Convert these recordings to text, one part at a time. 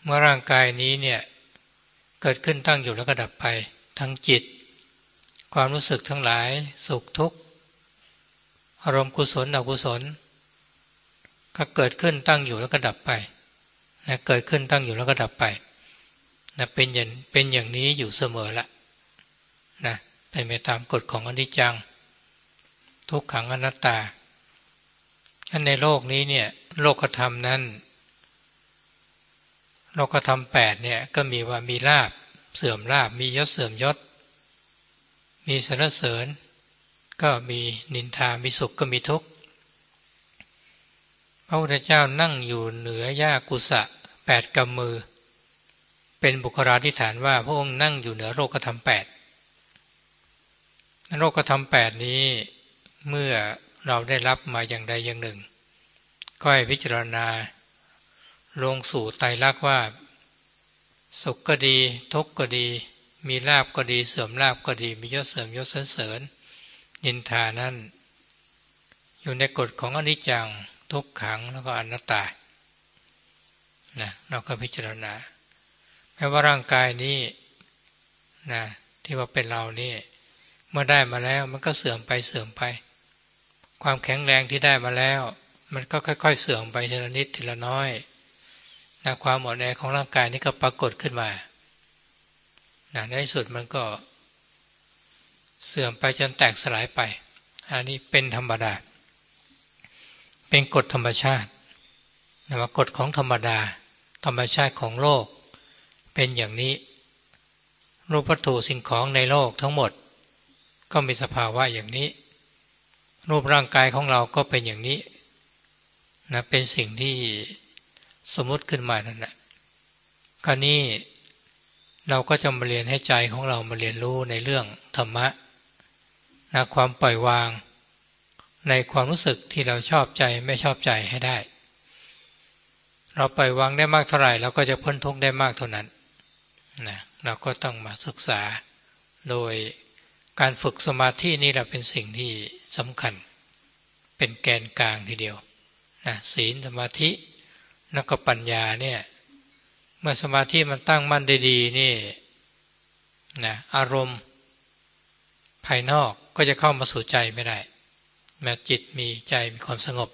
เมื่อร่างกายนี้เนี่ยเกิดขึ้นตั้งอยู่แล้วก็ดับไปทั้งจิตความรู้สึกทั้งหลายสุขทุกข์อารมณ์กุศลอกุศลก็เกิดขึ้นตั้งอยู่แล้วก็ดับไปนะเกิดขึ้นตั้งอยู่แล้วก็ดับไปนะเป็นอย่างนี้อยู่เสมอละนะเป็นไปตามกฎของอนิจจังทุกขังอนัตตาในโลกนี้เนี่ยโลกธรรมนั้นโลกธรรม8เนี่ยก็มีว่ามีลาภเสื่อมลาภมียศเสื่อมยศมีสรรเสริญก็มีนินทามีสุขก็มีทุกข์พระพุทธเจ้านั่งอยู่เหนือหญ้ากุสะ8กำมือเป็นบุคลาธิฐานว่าพระองค์นั่งอยู่เหนือโลกธรรม8โลกธรรม8นี้เมื่อเราได้รับมาอย่างใดอย่างหนึ่งก็ให้พิจารณาลงสู่ไตรลักษณ์ว่าสุขก็ดีทุกข์ก็ดีมีลาภก็ดีเสื่อมลาภก็ดีมียศเสื่อมยศสรรเสริญนินทานั้นอยู่ในกฎของอนิจจังทุกขังแล้วก็อนัตตานะเราก็พิจารณาแม้ว่าร่างกายนี้นะที่ว่าเป็นเรานี่เมื่อได้มาแล้วมันก็เสื่อมไปความแข็งแรงที่ได้มาแล้วมันก็ค่อยๆเสื่อมไปทีละนิดทีละน้อยนะความอ่อนแอของร่างกายนี้ก็ปรากฏขึ้นมานะในที่สุดมันก็เสื่อมไปจนแตกสลายไปอันนี้เป็นธรรมดาเป็นกฎธรรมชาตินะว่ากฎของธรรมดาธรรมชาติของโลกเป็นอย่างนี้รูปวัตถุสิ่งของในโลกทั้งหมดก็มีสภาวะอย่างนี้รูปร่างกายของเราก็เป็นอย่างนี้นะเป็นสิ่งที่สมมติขึ้นมานั่นแหละคราวนี้เราก็จะมาเรียนให้ใจของเรามาเรียนรู้ในเรื่องธรรมะนะความปล่อยวางในความรู้สึกที่เราชอบใจไม่ชอบใจให้ได้เราปล่อยวางได้มากเท่าไหร่เราก็จะพ้นทุกข์ได้มากเท่านั้นนะเราก็ต้องมาศึกษาโดยการฝึกสมาธินี่แหละเป็นสิ่งที่สำคัญเป็นแกนกลางทีเดียวนะศีลสมาธิแล้วก็ปัญญาเนี่ยเมื่อสมาธิมันตั้งมั่นได้ดีนี่นะอารมณ์ภายนอกก็จะเข้ามาสู่ใจไม่ได้แม้จิตมีใจมีความสงบ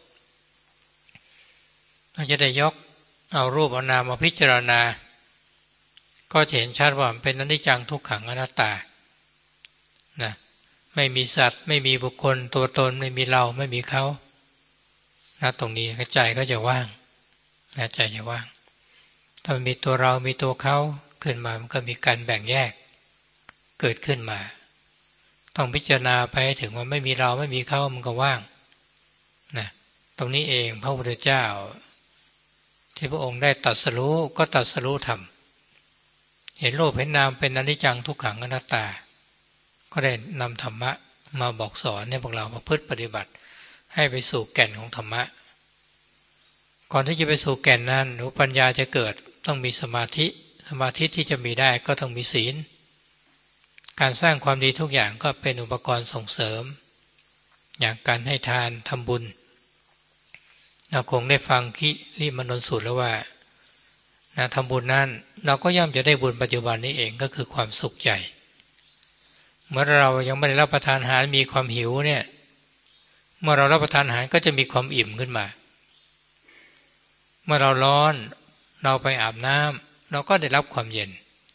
เราจะได้ยกเอารูปเอานามมาพิจารณาก็จะเห็นชัดว่ามันเป็นอนิจจังทุกขังอนัตตานะไม่มีสัตว์ไม่มีบุคคลตัวตนไม่มีเราไม่มีเขานะตรงนี้ใจก็จะว่างนะใจจะว่างถ้ามันมีตัวเรามีตัวเขาขึ้นมามันก็มีการแบ่งแยกเกิดขึ้นมาต้องพิจารณาไปให้ถึงว่าไม่มีเราไม่มีเขามันก็ว่างนะตรงนี้เองพระพุทธเจ้าที่พระองค์ได้ตรัสรู้ก็ตรัสรู้ธรรมเห็นโลกเห็นนามเป็นอนิจจังทุกขังอนัตตาก็ได้นำธรรมะมาบอกสอนให้พวกเราประพฤติปฏิบัติให้ไปสู่แก่นของธรรมะก่อนที่จะไปสู่แก่นนั้นหรือปัญญาจะเกิดต้องมีสมาธิที่จะมีได้ก็ต้องมีศีลการสร้างความดีทุกอย่างก็เป็นอุปกรณ์ส่งเสริมอย่างการให้ทานทำบุญเราคงได้ฟังคิริมนนสูตรแล้วว่าทำบุญนั้นเราก็ย่อมจะได้บุญปัจจุบันนี้เองก็คือความสุขใจเมื่อเรายังไม่ได้รับประทานอาหารมีความหิวเนี่ยเมื่อเรารับประทานอาหารก็จะมีความอิ่มขึ้นมาเมื่อเราร้อนเราไปอาบน้ำเราก็ได้รับความเย็น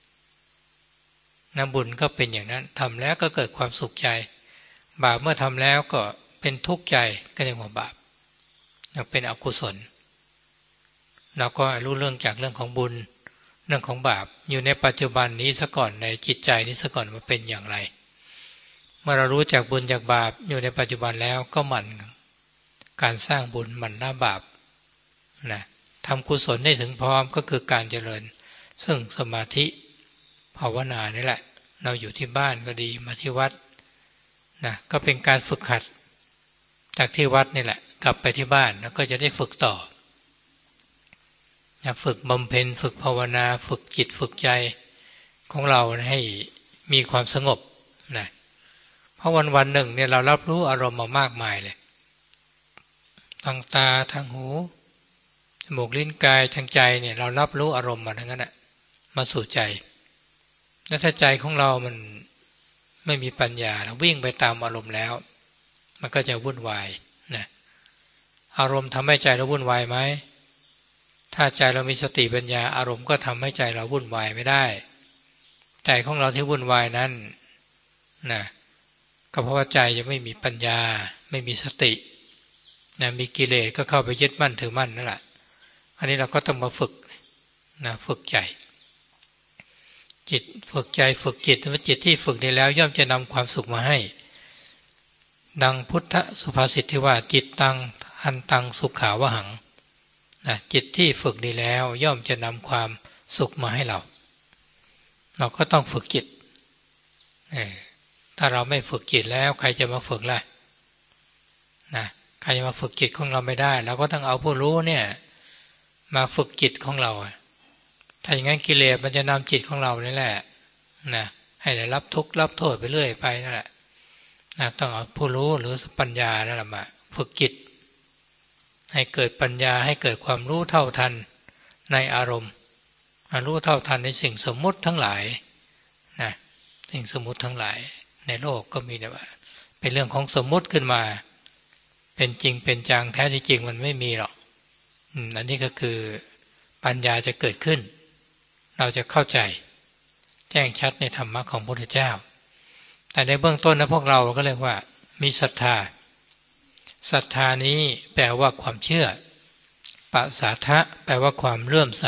บุญก็เป็นอย่างนั้นทำแล้วก็เกิดความสุขใจบาปเมื่อทำแล้วก็เป็นทุกข์ใจก็เรียกว่าบาปเป็นอกุศลเราก็รู้เรื่องจากเรื่องของบุญเรื่องของบาปอยู่ในปัจจุบันนี้ซะก่อนในจิตใจนี้ซะก่อนว่าเป็นอย่างไรเมื่อเรารู้จากบุญจากบาปอยู่ในปัจจุบันแล้วก็หมั่นการสร้างบุญหมั่นละบาปนะทำกุศลได้ถึงพร้อมก็คือการเจริญซึ่งสมาธิภาวนานี่แหละเราอยู่ที่บ้านก็ดีมาที่วัดนะก็เป็นการฝึกหัดจากที่วัดนี่แหละกลับไปที่บ้านแล้วก็จะได้ฝึกต่อนะฝึกบำเพ็ญฝึกภาวนาฝึกจิตฝึกใจของเราให้มีความสงบนะเพราะวันหนึ่งเนี่ยเรารับรู้อารมณ์มามากมายเลยทางตาทางหูจมูกลิ้นกายทางใจเนี่ยเรารับรู้อารมณ์มาทั้งนั้นมาสู่ใจแล้วถ้าใจของเรามันไม่มีปัญญาเราวิ่งไปตามอารมณ์แล้วมันก็จะวุ่นวายนะอารมณ์ทำให้ใจเราวุ่นวายไหมถ้าใจเรามีสติปัญญาอารมณ์ก็ทำให้ใจเราวุ่นวายไม่ได้ใจของเราที่วุ่นวายนั้นนะก็เพราะว่าใจยังไม่มีปัญญาไม่มีสตินะมีกิเลสก็เข้าไปยึดมั่นถือมั่นนั่นแหละอันนี้เราก็ต้องมาฝึกนะฝึกใจจิตฝึกใจฝึกจิตว่าจิตที่ฝึกได้แล้วย่อมจะนำความสุขมาให้ดังพุทธสุภาษิตที่ว่าจิตตังหันตังสุขขาวหังนะจิตที่ฝึกดีแล้วย่อมจะนำความสุขมาให้เราก็ต้องฝึกจิตถ้าเราไม่ฝึกจิตแล้วใครจะมาฝึกล่ะนะใครจะมาฝึกจิตของเราไม่ได้เราก็ต้องเอาผู้รู้เนี่ยมาฝึกจิตของเราถ้าอย่างนั้นกิเลสมันจะนำจิตของเรานี่แหละนะให้ได้รับทุกข์รับโทษไปเรื่อยไปนั่นแหละนะต้องเอาผู้รู้หรือปัญญานั่นแหละมาฝึกจิตให้เกิดปัญญาให้เกิดความรู้เท่าทันในอารมณ์รู้เท่าทันในสิ่งสมมุติทั้งหลายนะสิ่งสมมุติทั้งหลายในโลกก็มีแต่ว่าเป็นเรื่องของสมมุติขึ้นมาเป็นจริงเป็นจังแท้จริงมันไม่มีหรอกอันนี้ก็คือปัญญาจะเกิดขึ้นเราจะเข้าใจแจ้งชัดในธรรมะของพระพุทธเจ้าแต่ในเบื้องต้นนะพวกเราก็เรียกว่ามีศรัทธาศรัทธานี้แปลว่าความเชื่อปะสาทะแปลว่าความเลื่อมใส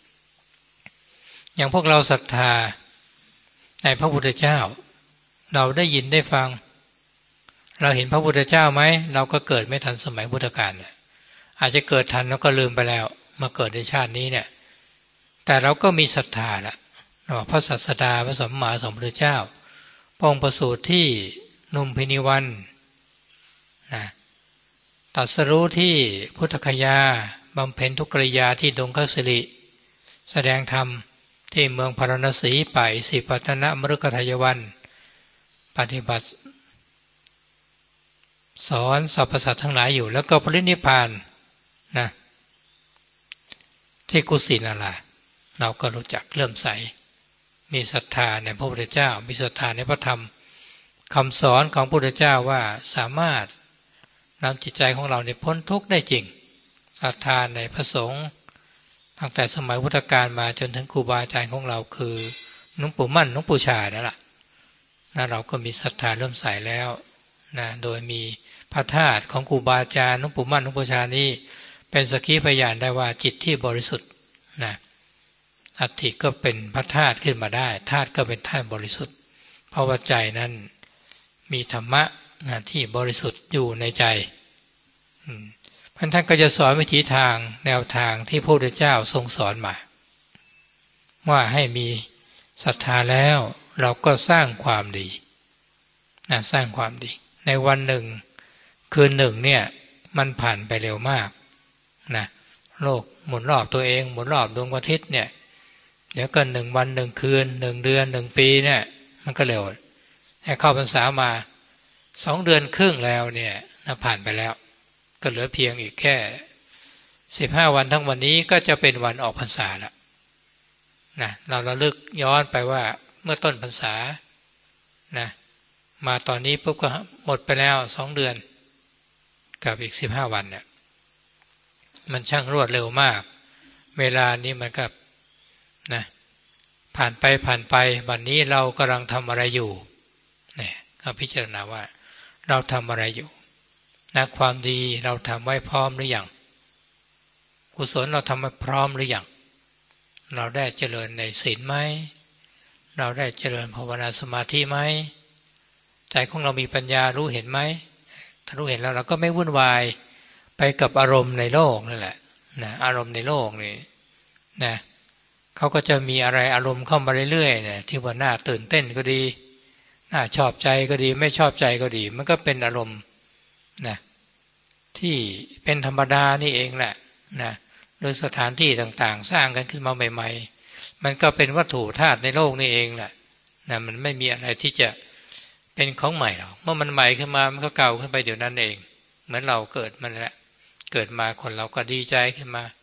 อย่างพวกเราศรัทธาในพระพุทธเจ้าเราได้ยินได้ฟังเราเห็นพระพุทธเจ้าไหมเราก็เกิดไม่ทันสมัยพุทธกาลอาจจะเกิดทันแล้วก็ลืมไปแล้วมาเกิดในชาตินี้เนี่ยแต่เราก็มีศรัทธาละพระศาสดาพระสัมมาสัมพุทธเจ้าพระองค์ประสูติที่นุมพินีวันนะตรัสรู้ที่พุทธคยาบำเพ็ญทุกขกิริยาที่ดงคสิริแสดงธรรมที่เมืองพาราณสีไปสิปัตนะมฤคทายวันปฏิบัติสอนสรรพสัตว์ทั้งหลายอยู่แล้วก็ปรินิพพานนะที่กุสินาราเราก็รู้จักเริ่มใสมีศรัทธาในพระพุทธเจ้ามีศรัทธาในพระธรรมคำสอนของพระพุทธเจ้าว่าสามารถนำจิตใจของเราในพ้นทุกข์ได้จริงศรัทธาในพระสงฆ์ตั้งแต่สมัยพุทธกาลมาจนถึงครูบาอาจารย์ของเราคือหลวงปู่มั่นหลวงปู่ชานั่นแหละเราก็มีศรัทธาเริ่มใสแล้วนะโดยมีพระธาตุของครูบาอาจารย์หลวงปู่มั่นหลวงปู่ชานี้เป็นสักขีพยานได้ว่าจิตที่บริสุทธิ์นะอัฐิก็เป็นพระธาตุขึ้นมาได้ธาตุก็เป็นธาตุบริสุทธิ์เพราะว่าใจนั้นมีธรรมะนะที่บริสุทธิ์อยู่ในใจท่านก็จะสอนวิถีทางแนวทางที่พระพุทธเจ้าทรงสอนมาว่าให้มีศรัทธาแล้วเราก็สร้างความดีนะสร้างความดีในวันหนึ่งคืนหนึ่งเนี่ยมันผ่านไปเร็วมากนะโลกหมุนรอบตัวเองหมุนรอบดวงอาทิตย์เนี่ยเดี๋ยวก็1 วัน 1 คืน1 เดือน1 ปีเนี่ยมันก็เร็วให้เข้าพรรษามา2 เดือนครึ่งแล้วเนี่ยผ่านไปแล้วก็เหลือเพียงอีกแค่15 วันทั้งวันนี้ก็จะเป็นวันออกพรรษาแล้วนะเราระลึกย้อนไปว่าเมื่อต้นพรรษานะมาตอนนี้ปุ๊บก็หมดไปแล้ว2 เดือนกับอีก15 วันเนี่ยมันช่างรวดเร็วมากเวลานี้มันก็นะผ่านไปวันนี้เรากำลังทำอะไรอยู่เนี่ยก็พิจารณาว่าเราทำอะไรอยู่นะความดีเราทำไว้พร้อมหรือยังกุศลเราทำไว้พร้อมหรือยังเราได้เจริญในศีลไหมเราได้เจริญภาวนาสมาธิไหมใจของเรามีปัญญารู้เห็นไหมถ้ารู้เห็นแล้วเราก็ไม่วุ่นวายไปกับอารมณ์ในโลกนั่นแหละนะอารมณ์ในโลกนี่นะเขาก็จะมีอะไรอารมณ์เข้ามาเรื่อยๆเนี่ยที่ว่าน่าตื่นเต้นก็ดีน่าชอบใจก็ดีไม่ชอบใจก็ดีมันก็เป็นอารมณ์นะที่เป็นธรรมดานี่เองแหละนะโดยสถานที่ต่างๆสร้างกันขึ้นมาใหม่ๆมันก็เป็นวัตถุธาตุในโลกนี่เองแหละนะมันไม่มีอะไรที่จะเป็นของใหม่หรอกเมื่อมันใหม่ขึ้นมามันก็เก่าขึ้นไปเดี๋ยวนั้นเองเหมือนเราเกิดมันแหละเกิดมาคนเราก็ดีใจขึ้นมา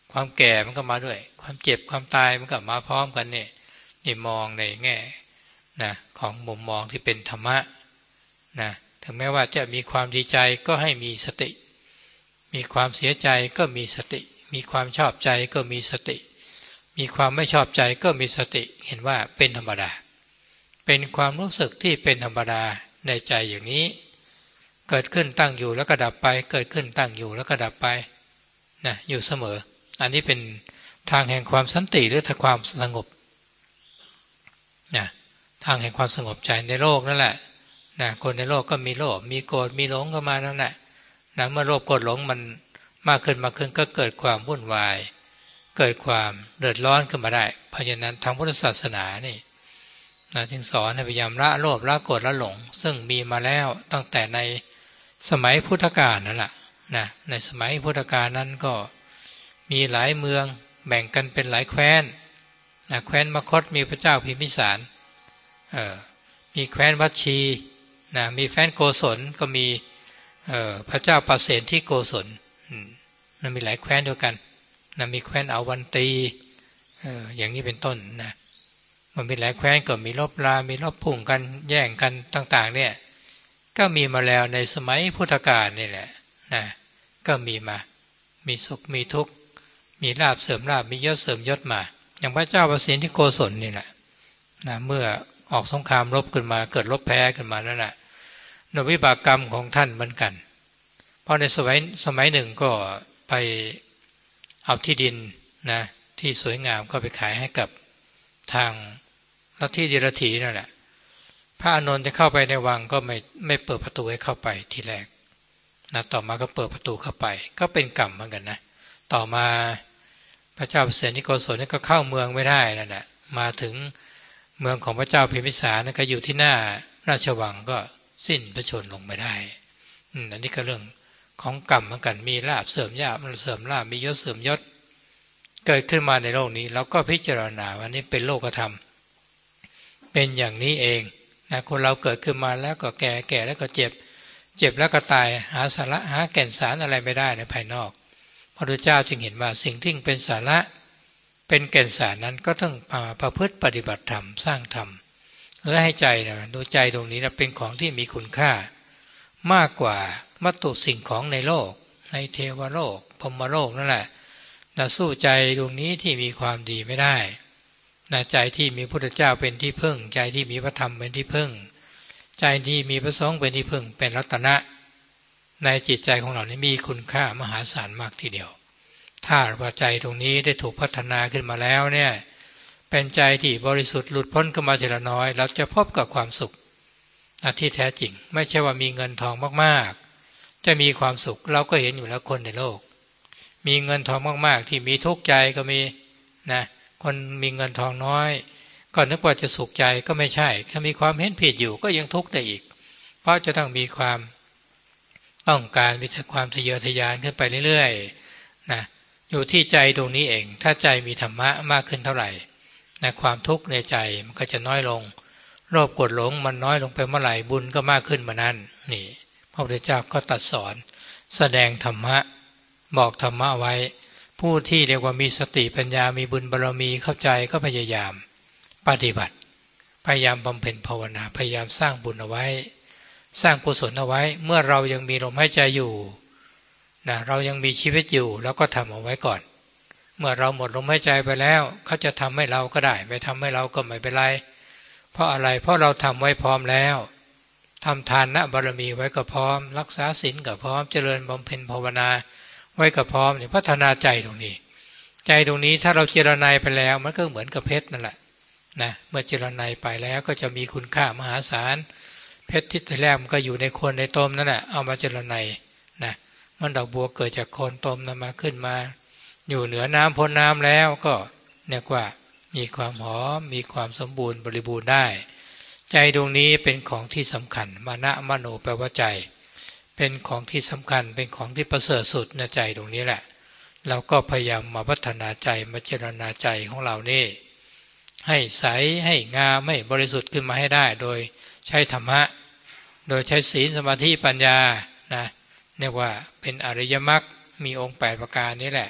ความแก่มันก็มาด้วยความเจ็บความตายมันก็มาพร้อมกันเนี่ยนี่มองในแง่นะของมุมมองที่เป็นธรรมะนะถึงแม้ว่าจะมีความดีใจก็ให้มีสติมีความเสียใจก็มีสติมีความชอบใจก็มีสติมีความไม่ชอบใจก็มีสติเห็นว่าเป็นธรรมดาเป็นความรู้สึกที่เป็นธรรมดาในใจอย่างนี้เกิดขึ้นตั้งอยู่แล้วก็ดับไปเกิดขึ้นตั้งอยู่แล้วก็ดับไปนะอยู่เสมออันนี้เป็นทางแห่งความสันติหรือความสงบนะทางแห่งความสงบใจในโลกนั่นแหละนะคนในโลกก็มีโลภมีโกรธมีหลงก็มานั่นแหละนะเมื่อโลภโกรธหลงมันมากขึ้นก็เกิดความวุ่นวายเกิดความเดือดร้อนขึ้นมาได้เพราะฉะนั้นทางพุทธศาสนานี่นะจึงสอนให้พยายามละโลภละโกรธละหลงซึ่งมีมาแล้วตั้งแต่ในสมัยพุทธกาลนั่นแหละนะในสมัยพุทธกาลนั้นก็มีหลายเมืองแบ่งกันเป็นหลายแคว้นนะแคว้นมคธมีพระเจ้าพิมพิสารมีแคว้นวัชชีนะมีแคว้นโกศลก็มีพระเจ้าปเสนที่โกศลนะมีหลายแคว้นด้วยกันนะมีแคว้นอวันตีอย่างนี้เป็นต้นนะมันมีหลายแคว้นก็มีรบรามีรบพุ่งกันแย่งกันต่างๆเนี่ยก็มีมาแล้วในสมัยพุทธกาลนี่แหละนะก็มีสุขมีทุกข์มีลาภเสริมลาภมียศเสริมยศมาอย่างพระเจ้าปเสนที่โกศลนี่แหละนะเมื่อออกสงครามรบขึ้นมาเกิดรบแพ้ขึ้นมานั่นแหละนวิบากกรรมของท่านเหมือนกันเพราะในสมัยหนึ่งก็ไปเอาที่ดินนะที่สวยงามก็ไปขายให้กับทางลัทธิเดรัจฉีนั่นแหละพระอานนท์จะเข้าไปในวังก็ไม่เปิดประตูให้เข้าไปทีแรกนะต่อมาก็เปิดประตูเข้าไปก็เป็นกรรมเหมือนกันนะต่อมาพระเจ้าปเสนที่โกศลนี่ก็เข้าเมืองไม่ได้นั่นแหละมาถึงเมืองของพระเจ้าพิมพิสารก็อยู่ที่หน้าราชวังก็สิ้นพระชนม์ลงไม่ได้อันนี้ก็เรื่องของกรรมเหมือนกันมีลาภเสริมลาภมียศเสริมยศเกิดขึ้นมาในโลกนี้แล้วก็พิจารณาว่านี่เป็นโลกธรรมเป็นอย่างนี้เองนะคนเราเกิดขึ้นมาแล้วก็แก่แล้วก็เจ็บแล้วก็ตายหาสาระหาแก่นสารอะไรไม่ได้ในภายนอกพระพุทธเจ้าจึงเห็นว่าสิ่งที่เป็นสาระเป็นแก่นสารนั้นก็ต้องประพฤติปฏิบัติธรรมสร้างธรรมหรือให้ใจนะดูใจตรงนี้นะเป็นของที่มีคุณค่ามากกว่าวัตถุสิ่งของในโลกในเทวโลกพรหมโลกนั่นแหละนะสู้ใจดวงนี้ที่มีความดีไม่ได้นะใจที่มีพระพุทธเจ้าเป็นที่พึ่งใจที่มีพระธรรมเป็นที่พึ่งใจที่มีพระสงฆ์เป็นที่พึ่งเป็นรัตนะในจิตใจของเรานี้มีคุณค่ามหาศาลมากทีเดียวถ้าว่าใจตรงนี้ได้ถูกพัฒนาขึ้นมาแล้วเนี่ยเป็นใจที่บริสุทธิ์หลุดพ้นขึ้นมาทีละน้อยเราจะพบกับความสุขที่แท้จริงไม่ใช่ว่ามีเงินทองมากๆจะมีความสุขเราก็เห็นอยู่แล้วคนในโลกมีเงินทองมากๆที่มีทุกข์ใจก็มีนะคนมีเงินทองน้อยก็นึกว่าจะสุขใจก็ไม่ใช่ถ้ามีความเห็นผิดอยู่ก็ยังทุกข์ได้อีกเพราะจะต้องมีความต้องการมีความทะเยอทะยานขึ้นไปเรื่อยๆนะอยู่ที่ใจตรงนี้เองถ้าใจมีธรรมะมากขึ้นเท่าไหร่นะความทุกข์ในใจมันก็จะน้อยลงโลภโกรธหลงมันน้อยลงไปเมื่อไหร่บุญก็มากขึ้นเมื่อนั้นนี่พระพุทธเจ้าก็ตรัสสอนแสดงธรรมะบอกธรรมะไว้ผู้ที่เรียกว่ามีสติปัญญามีบุญบารมีเข้าใจก็พยายามปฏิบัติพยายามบำเพ็ญภาวนาพยายามสร้างบุญเอาไว้สร้างกุศลเอาไว้เมื่อเรายังมีลมหายใจอยู่นะเรายังมีชีวิตอยู่แล้วก็ทำเอาไว้ก่อนเมื่อเราหมดลมหายใจไปแล้วเขาจะทำให้เราก็ได้ไม่ทำให้เราก็ไม่เป็นไรเพราะอะไรเพราะเราทำไว้พร้อมแล้วทำทานบารมีไว้ก็พร้อมรักษาศีลก็พร้อมเจริญบำเพ็ญภาวนาไว้ก็พร้อมเนี่ยพัฒนาใจตรงนี้ใจตรงนี้ถ้าเราเจรไนไปแล้วมันก็เหมือนกับเพชรนั่นแหละนะเมื่อเจรไนไปแล้วก็จะมีคุณค่ามหาศาลเพชรที่แรกมันก็อยู่ในโคนในตมนั่นแหละเอามาเจรไนนะมันดอกบัวเกิดจากโคนตมนำมาขึ้นมาอยู่เหนือน้ำพ้นน้ำแล้วก็เนี่ยว่ามีความหอมมีความสมบูรณ์บริบูรณ์ได้ใจดวงนี้เป็นของที่สำคัญมานะมโนแปลว่าใจเป็นของที่สำคัญเป็นของที่ประเสริฐสุดในใจตรงนี้แหละเราก็พยายามมาพัฒนาใจมาเจริญนาใจของเรานี่ให้ใสให้งามให้บริสุทธิ์ขึ้นมาให้ได้โดยใช้ธรรมะโดยใช้ศีลสมาธิปัญญานะเรียกว่าเป็นอริยมรรคมีองค์8ประการนี้แหละ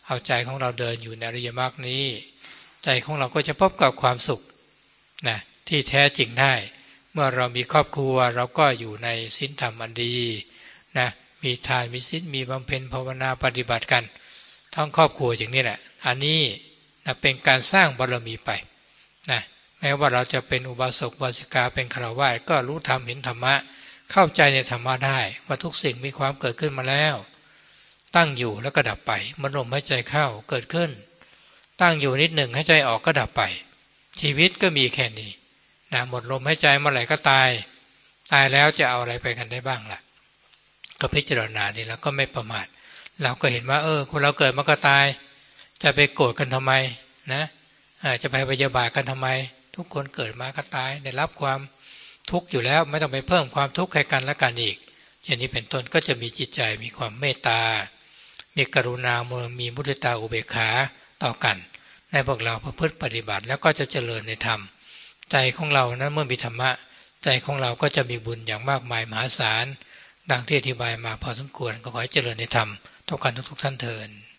เอาใจของเราเดินอยู่ในอริยมรรคนี้ใจของเราก็จะพบกับความสุขนะที่แท้จริงได้เมื่อเรามีครอบครัวเราก็อยู่ในศีลธรรมอันดีนะมีทานมีศีลมีบำเพ็ญภาวนาปฏิบัติกันทั้งครอบครัวอย่างนี้แหละอันนี้นะเป็นการสร้างบารมีไปนะแม้ว่าเราจะเป็นอุบาสกอุบาสิกาเป็นฆราวาสก็รู้ธรรมเห็นธรรมะเข้าใจในธรรมะได้ว่าทุกสิ่งมีความเกิดขึ้นมาแล้วตั้งอยู่แล้วก็ดับไปมันลมหายใจเข้าเกิดขึ้นตั้งอยู่นิดหนึ่งหายใจออกก็ดับไปชีวิตก็มีแค่นี้นะหมดลมหายใจเมื่อไหร่ก็ตายแล้วจะเอาอะไรไปกันได้บ้างล่ะก็พิจารณานี่แล้วก็ไม่ประมาทเราก็เห็นว่าคนเราเกิดมาก็ตายจะไปโกรธกันทำไมนะจะไปพยาบาทกันทำไมทุกคนเกิดมาก็ตายได้รับความทุกข์อยู่แล้วไม่ต้องไปเพิ่มความทุกข์ให้กันและกันอีกอย่างนี้เป็นต้นก็จะมีจิตใจมีความเมตตามีกรุณามีมุทิตาอุเบกขาต่อกันในพวกเราประพฤติปฏิบัติแล้วก็จะเจริญในธรรมใจของเรานั้นเมื่อมีธรรมะใจของเราก็จะมีบุญอย่างมากมายมหาศาลดังที่อธิบายมาพอสมควรก็ขอให้เจริญในธรรมทุกท่านเทอญ